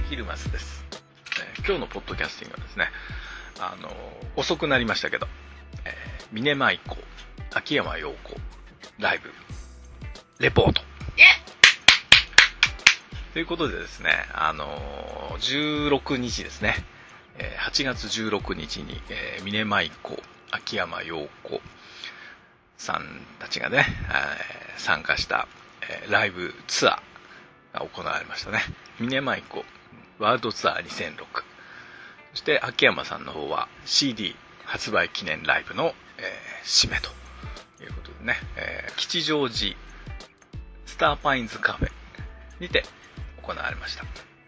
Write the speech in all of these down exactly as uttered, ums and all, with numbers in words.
ヒルマスです、えー、今日のポッドキャスティングはですね、あのー、遅くなりましたけど、えー、峰舞子秋山陽子ライブレポートということでですね、あのー、じゅうろくにちですね、えー、はちがつじゅうろくにちに、えー、峰舞子秋山陽子さんたちがね、えー、参加した、えー、ライブツアーが行われましたね。峰舞子ワールドツアーにせんろく、そして秋山さんの方は シーディー 発売記念ライブの、えー、締めということでね、えー、吉祥寺スターパインズカフェにて行われました。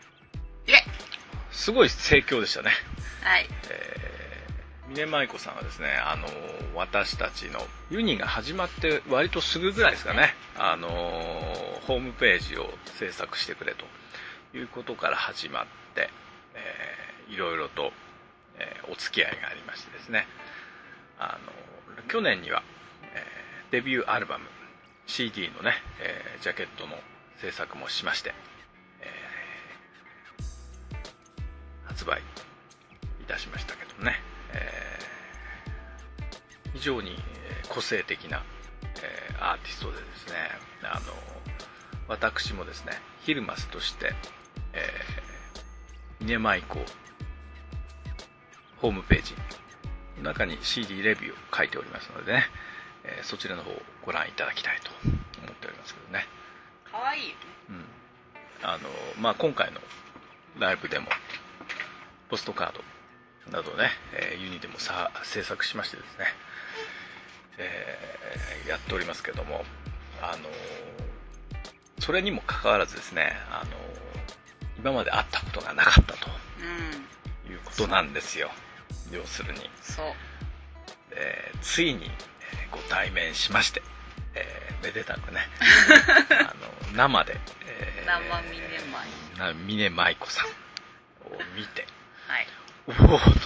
すごい盛況でしたね。 はい。 えー、峰舞子さんはですね、あのー、私たちのユニが始まって割とすぐぐらいですかね、あのー、ホームページを制作してくれということから始まって、えー、いろいろと、えー、お付き合いがありましてですね、あのー、去年には、えー、デビューアルバム シーディー のね、えー、ジャケットの制作もしまして、発売いたしましたけどね、えー、非常に個性的な、えー、アーティストでですね、あの私もですねヒルマスとして、えー、峰舞子ホームページの中に シーディー レビューを書いておりますのでね、えー、そちらの方をご覧いただきたいと思っておりますけどね。 かわいいよね。 うん、あのまあ今回のライブでもポストカードなどね、えー、ユニでもさ制作しましてですね、えー、やっておりますけども、あのー、それにもかかわらずですね、あのー、今まで会ったことがなかったと、うん、いうことなんですよ。要するにそう、 えー、ついにご対面しまして、えー、めでたくねあの生で、 えー、生峰舞子さんを見て、 はい、 おおと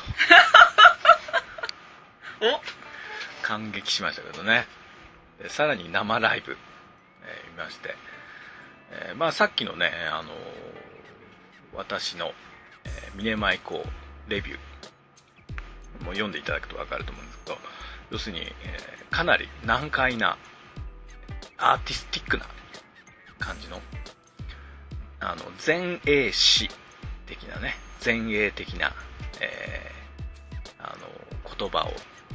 お感激しましたけどね。でさらに生ライブ、えー、見まして、えー、まあさっきのね、あのー、私の、えー、峰舞子レビューも読んでいただくと分かると思うんですけど、要するに、えー、かなり難解なアーティスティックな感じのあの前衛詩的なね、前衛的な、えー、あの言葉を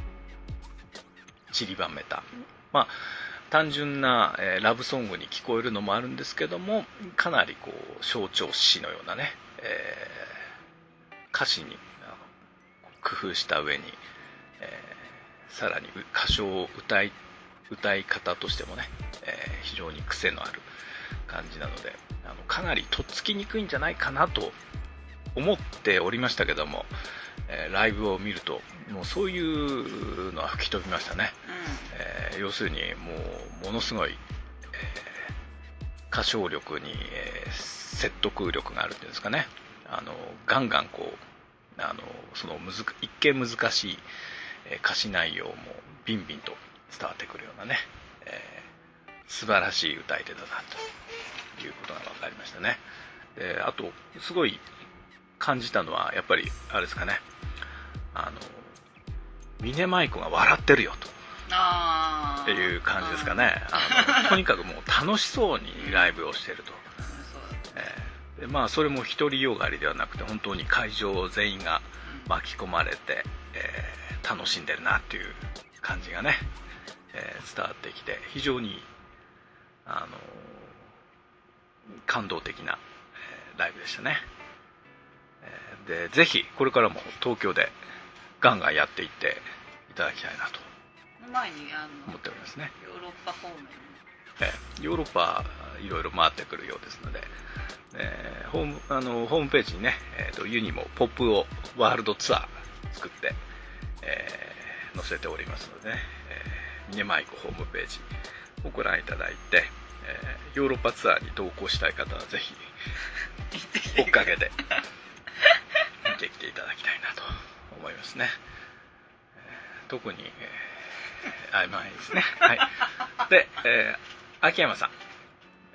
散りばめた、まあ単純な、えー、ラブソングに聞こえるのもあるんですけども、かなりこう象徴詩のようなね、えー、歌詞に工夫した上に、えー、さらに歌唱を歌い歌い方としてもね、えー、非常に癖のある感じなので、あのかなりとっつきにくいんじゃないかなと思っておりましたけども、えー、ライブを見るともうそういうのは吹き飛びましたね、うん、えー、要するにもうものすごい、えー、歌唱力に、えー、説得力があるっていうんですかね、あのガンガンこうあのそのむず一見難しい、えー、歌詞内容もビンビンと伝わってくるようなね、えー、素晴らしい歌い手だなということが分かりましたね。であとすごい感じたのはやっぱりあれですかね、あの峰舞子が笑ってるよとあっていう感じですかね。あのとにかくもう楽しそうにライブをしてると、えー、でまあそれも独りよがりではなくて本当に会場全員が巻き込まれて、えー、楽しんでるなっていう感じがね、えー、伝わってきて非常にあの感動的な、えー、ライブでしたね。でぜひこれからも東京でガンガンやっていっていただきたいなと前にあの思っておりますね。 ヨーロッパ方面、 えー、ヨーロッパいろいろ回ってくるようですので、えー、ホームあのホームページにね、えーと、ユニもポップをワールドツアー作って、えー、載せておりますのでね、えー、峰舞子ホームページをご覧いただいて、えー、ヨーロッパツアーに同行したい方はぜひ追っかけて見てきていただきたいなと思いますね。えー、特に、えー、あまあいいですね。はい。で、えー、秋山さん、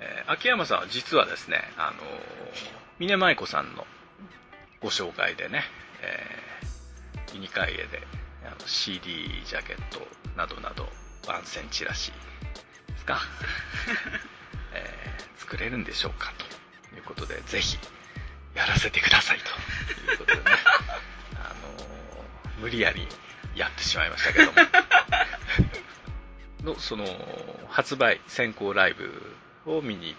えー秋山さんは実はですね、あの峰舞子さんのご紹介でね、えーユニカイエであの シーディー ジャケットなどなど番宣チラシですか、えー作れるんでしょうかということで、ぜひやらせてくださいということでねあの無理やりやってしまいましたけどものその発売先行ライブを見に行って、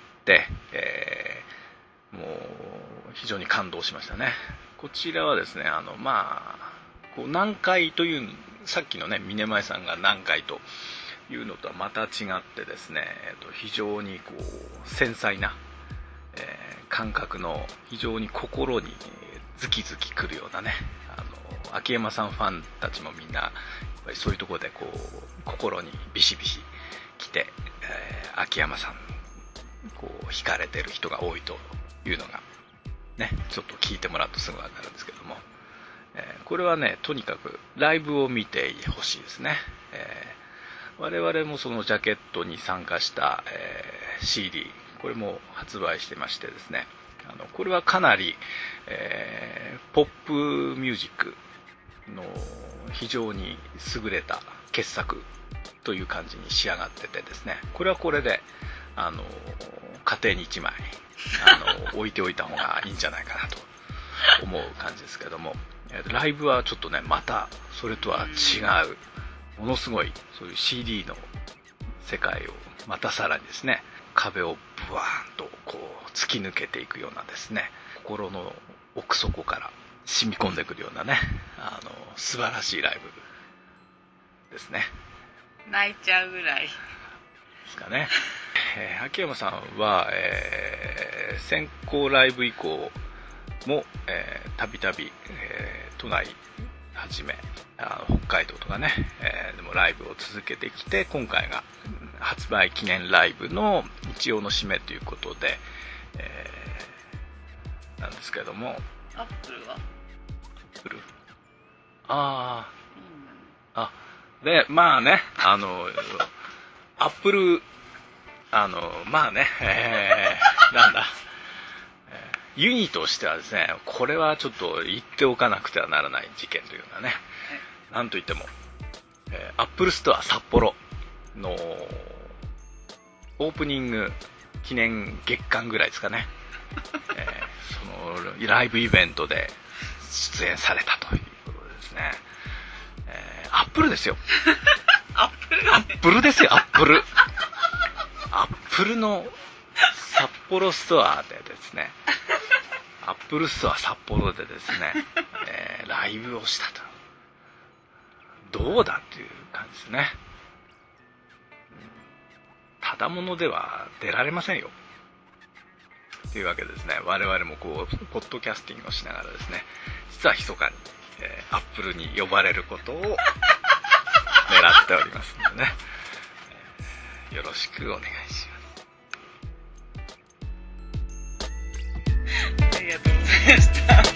えーもう非常に感動しましたね。こちらはですね、あのまあこう難解という、さっきのね峰前さんが難解というのとはまた違ってですね、えーと非常にこう繊細な、えー感覚の非常に心にズキズキくるようなね、あの秋山さんファンたちもみんなやっぱりそういうところでこう心にビシビシ来て、えー秋山さんこう惹かれてる人が多いというのがね、ちょっと聞いてもらうとすぐ分かるんですけども、えーこれはねとにかくライブを見てほしいですね。えー我々もそのジャケットに参加した、えー シーディー、これも発売してましてですね、あのこれはかなり、えーポップミュージックの非常に優れた傑作という感じに仕上がっててですね、これはこれであの家庭にいちまいあの置いておいた方がいいんじゃないかなと思う感じですけども、ライブはちょっとねまたそれとは違うものすごいそういう シーディー の世界をまたさらにですね、壁をブワーンとこう突き抜けていくようなですね、心の奥底から染み込んでくるようなね、あの素晴らしいライブですね。 泣いちゃうぐらいですかね。えー秋山さんは、えー先行ライブ以降もたびたび都内はじめあの北海道とかね、えーでもライブを続けてきて、今回が発売記念ライブの一応の締めということで、えーなんですけども、 アップルは来るあいいんだね。 ああでまあね、あのアップルあのまあね、えーなんだユニとしてはですね、これはちょっと言っておかなくてはならない事件というのはね、なんといっても、えー、アップルストア札幌のオープニング記念月間ぐらいですかね、えー、そのライブイベントで出演されたということでですね、えー、アップルですよアップルアップルですよ、アップルアップルの札幌ストアでですね、アップルストア札幌でですね、えー、ライブをしたと、どうだっていう感じですね。ただものでは出られませんよというわけでですね、我々もこうポッドキャスティングをしながらですね、実は密かに、えー、アップルに呼ばれることを狙っておりますのでね、えー、よろしくお願いします。 ありがとうございました。